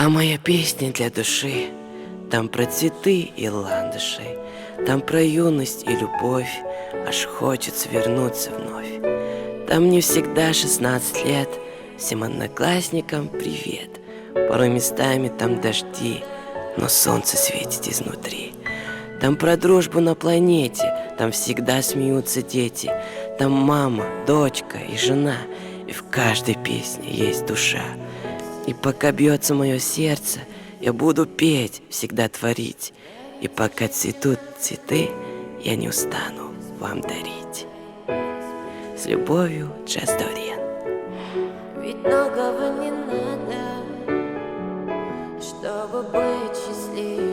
Там моя песня для души, там про цветы и ландыши, там про юность и любовь, аж хочется вернуться вновь. Там мне всегда 16 лет, всем одноклассникам привет. Порой местами там дожди, но солнце светит изнутри. Там про дружбу на планете, там всегда смеются дети. Там мама, дочка и жена, и в каждой песне есть душа. И пока бьется мое сердце, я буду петь, всегда творить. И пока цветут цветы, я не устану вам дарить. С любовью, Джаз Дориан. Ведь многого не надо, чтобы быть счастливым.